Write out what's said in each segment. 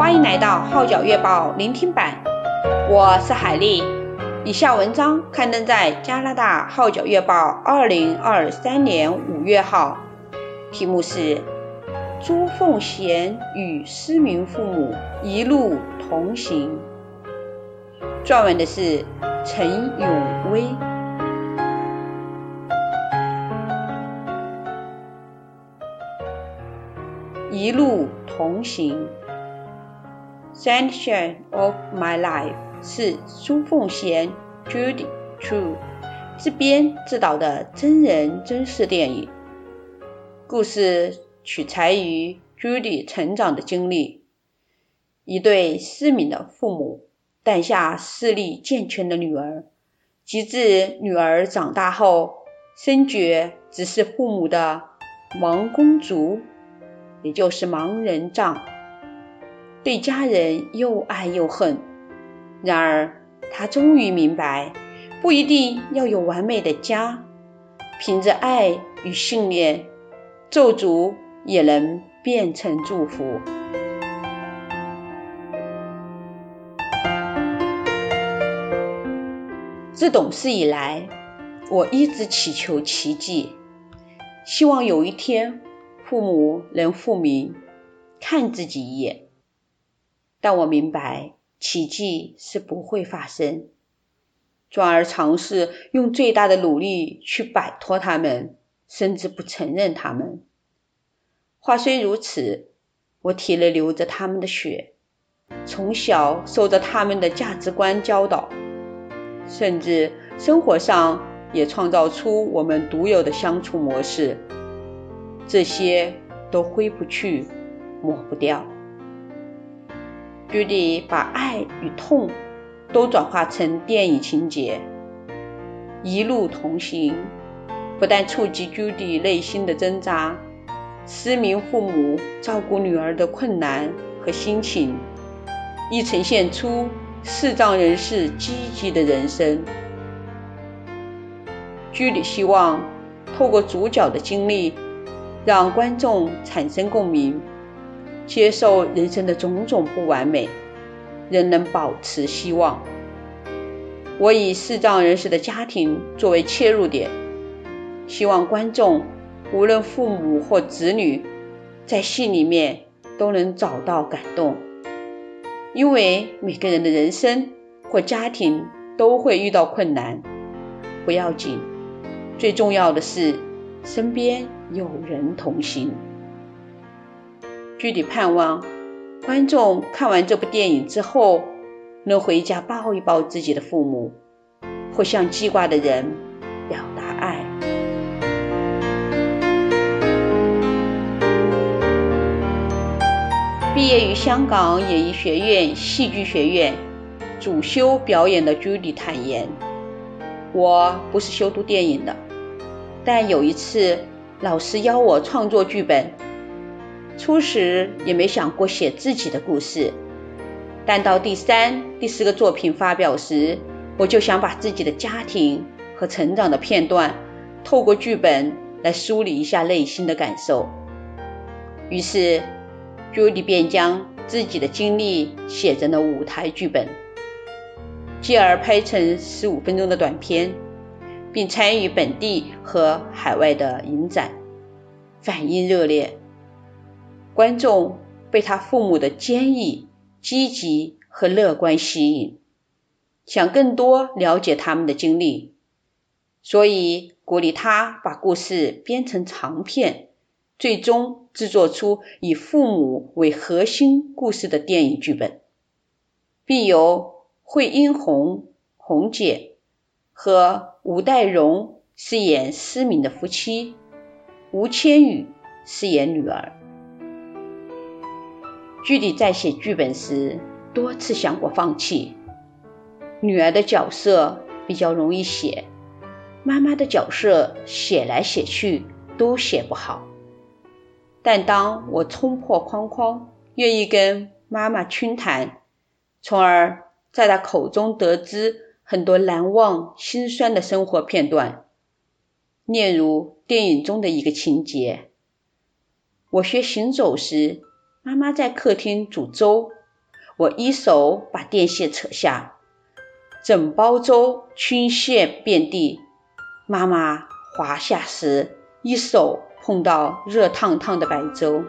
欢迎来到号角月报聆听版，我是海丽。以下文章刊登在加拿大号角月报2023年5月号，题目是朱凤贤与失明父母一路同行，撰文的是陈永威。一路同行 Sunshine of My Life 是朱凤贤 Judy Chu 自编自导的真人真事电影，故事取材于 Judy 成长的经历。一对失明的父母诞下视力健全的女儿，及至女儿长大后深觉只是父母的盲公竹，也就是盲人杖，对家人又爱又恨。然而他终于明白，不一定要有完美的家，凭着爱与信念，咒诅也能变成祝福。自懂事以来，我一直祈求奇迹，希望有一天父母能复明，看自己一眼。但我明白奇迹是不会发生，转而尝试用最大的努力去摆脱他们，甚至不承认他们。话虽如此，我体内流着他们的血，从小受着他们的价值观教导，甚至生活上也创造出我们独有的相处模式，这些都挥不去，抹不掉。Judy 把爱与痛都转化成电影情节，一路同行，不但触及 Judy 内心的挣扎，失明父母照顾女儿的困难和心情，亦呈现出视障人士积极的人生。Judy 希望透过主角的经历，让观众产生共鸣，接受人生的种种不完美，仍能保持希望。我以视障人士的家庭作为切入点，希望观众无论父母或子女，在戏里面都能找到感动。因为每个人的人生或家庭都会遇到困难，不要紧，最重要的是身边有人同行。Judy盼望观众看完这部电影之后，能回家抱一抱自己的父母，或向记挂的人表达爱。毕业于香港演艺学院戏剧学院，主修表演的 Judy 坦言，我不是修读电影的，但有一次老师邀我创作剧本，初时也没想过写自己的故事，但到第3、第4个作品发表时，我就想把自己的家庭和成长的片段透过剧本来梳理一下内心的感受。于是 Judy 便将自己的经历写成了舞台剧本，继而拍成15分钟的短片，并参与本地和海外的影展，反应热烈。观众被他父母的坚毅、积极和乐观吸引，想更多了解他们的经历，所以鼓励他把故事编成长片，最终制作出以父母为核心故事的电影剧本，并由惠英红姐和吴岱融饰演失明的夫妻，吴千语饰演女儿。Judy 在写剧本时多次想过放弃，女儿的角色比较容易写，妈妈的角色写来写去都写不好。但当我冲破框框，愿意跟妈妈倾谈，从而在她口中得知很多难忘心酸的生活片段，例如电影中的一个情节，我学行走时，妈妈在客厅煮粥， 我一手把电线扯下，整煲粥倾泻遍地。妈妈滑下时，一手碰到热烫烫的白粥。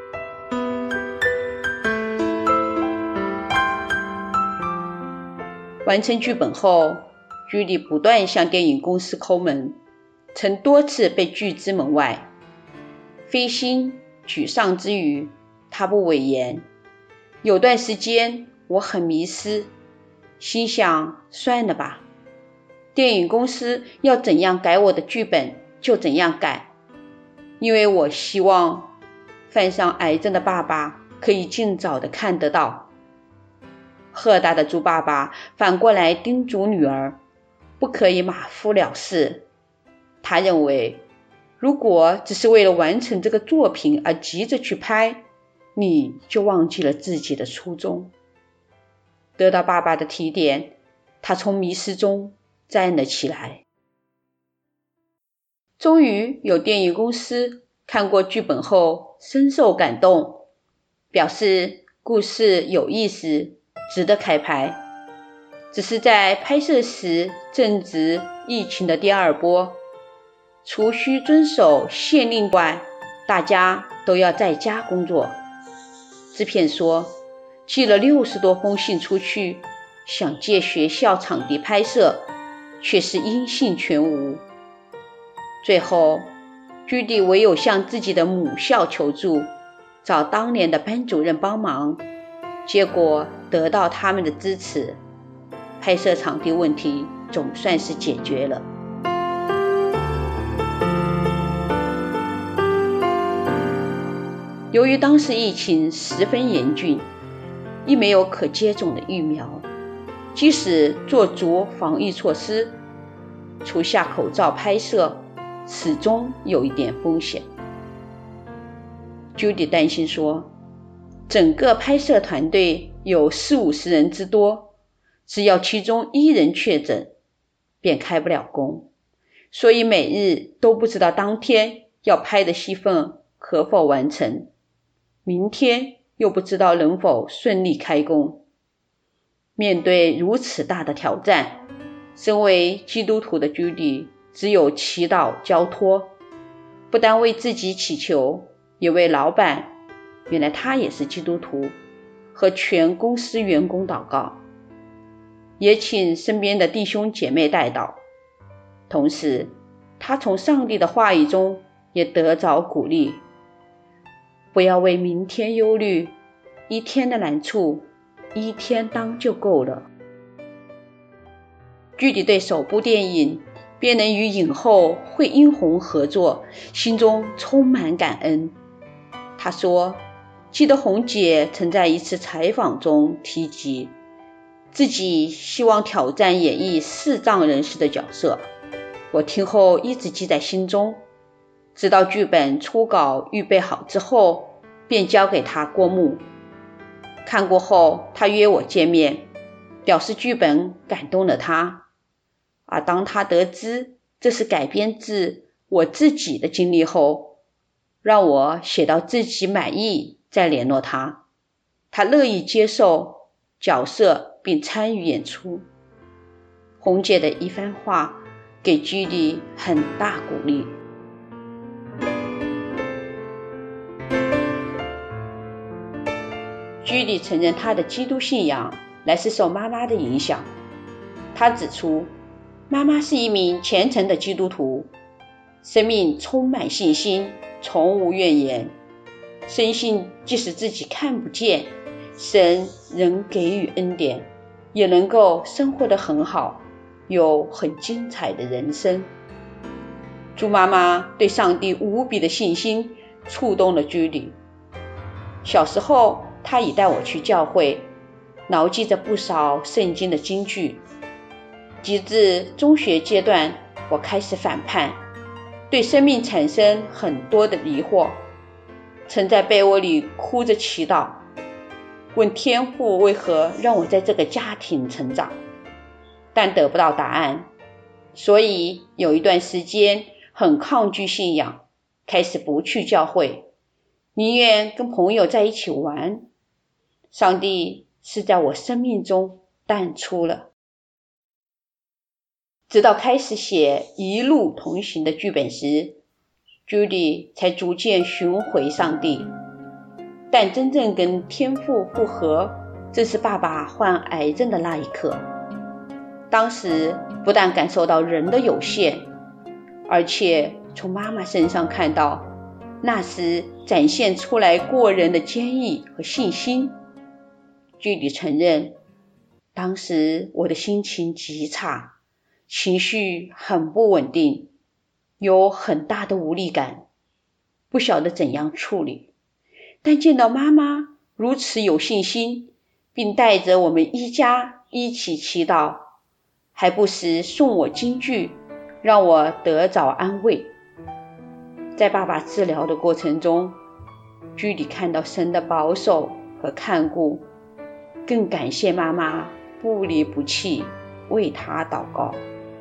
完成剧本后，居里不断向电影公司叩门，曾多次被拒之门外。灰心沮丧之余，他不讳言。有段时间我很迷失，心想算了吧，电影公司要怎样改我的剧本就怎样改，因为我希望患上癌症的爸爸可以尽早的看得到。赫大的猪爸爸反过来叮嘱女儿，不可以马虎了事。他认为，如果只是为了完成这个作品而急着去拍，你就忘记了自己的初衷。得到爸爸的提点，他从迷失中站了起来。终于有电影公司看过剧本后深受感动，表示故事有意思，值得开拍。只是在拍摄时正值疫情的第二波，除需遵守限令外，大家都要在家工作。制片说，寄了60多封信出去，想借学校场地拍摄，却是音信全无。最后，居里唯有向自己的母校求助，找当年的班主任帮忙，结果得到他们的支持，拍摄场地问题总算是解决了。由于当时疫情十分严峻，亦没有可接种的疫苗，即使做足防疫措施，除下口罩拍摄，始终有一点风险。Judy 担心说，整个拍摄团队有40-50人之多，只要其中1人确诊，便开不了工，所以每日都不知道当天要拍的戏份可否完成，明天又不知道能否顺利开工。面对如此大的挑战，身为基督徒的Judy只有祈祷交托，不但为自己祈求，也为老板，原来他也是基督徒，和全公司员工祷告，也请身边的弟兄姐妹代祷。同时，他从上帝的话语中也得着鼓励，不要为明天忧虑，一天的难处，一天当就够了。具体对首部电影便能与影后惠英红合作，心中充满感恩。他说，记得红姐曾在一次采访中提及，自己希望挑战演绎视障人士的角色。我听后一直记在心中，直到剧本初稿预备好之后，便交给他过目。看过后，他约我见面，表示剧本感动了他。而当他得知这是改编自我自己的经历后，让我写到自己满意再联络他。他乐意接受角色并参与演出。红姐的一番话给居里很大鼓励。居里承认他的基督信仰乃是受妈妈的影响。他指出，妈妈是一名虔诚的基督徒，生命充满信心，从无怨言，深信即使自己看不见，神仍给予恩典，也能够生活得很好，有很精彩的人生。猪妈妈对上帝无比的信心触动了居里。小时候，她已带我去教会，牢记着不少圣经的金句。及至中学阶段，我开始反叛，对生命产生很多的疑惑，曾在被窝里哭着祈祷，问天父为何让我在这个家庭成长，但得不到答案，所以有一段时间很抗拒信仰，开始不去教会，宁愿跟朋友在一起玩。上帝是在我生命中淡出了。直到开始写《一路同行》的剧本时，Judy 才逐渐寻回上帝。但真正跟天父复合，正是爸爸患癌症的那一刻。当时不但感受到人的有限，而且从妈妈身上看到那时展现出来过人的坚毅和信心。Judy承认，当时我的心情极差，情绪很不稳定，有很大的无力感，不晓得怎样处理。但见到妈妈如此有信心，并带着我们一家一起祈祷，还不时送我金句，让我得着安慰。在爸爸治疗的过程中，Judy看到神的保守和看顾，更感谢妈妈不离不弃为他祷告。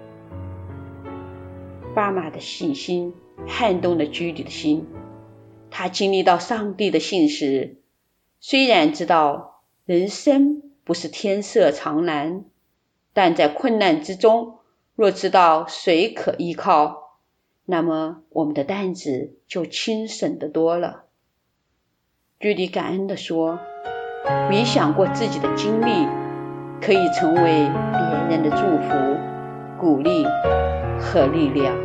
爸妈的信心撼动了Judy的心。他经历到上帝的信实，虽然知道人生不是天色常蓝，但在困难之中，若知道谁可依靠，那么我们的担子就轻省得多了。Judy感恩地说，没想过自己的经历可以成为别人的祝福、鼓励和力量。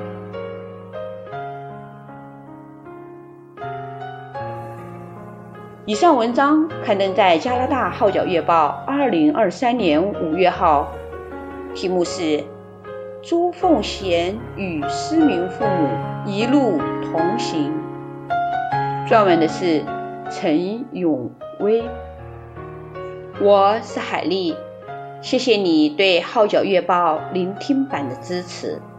以上文章刊登在加拿大号角月报2023年5月号，题目是朱凤贤与失明父母一路同行，撰文的是陈永威。我是海丽，谢谢你对号角月报聆听版的支持。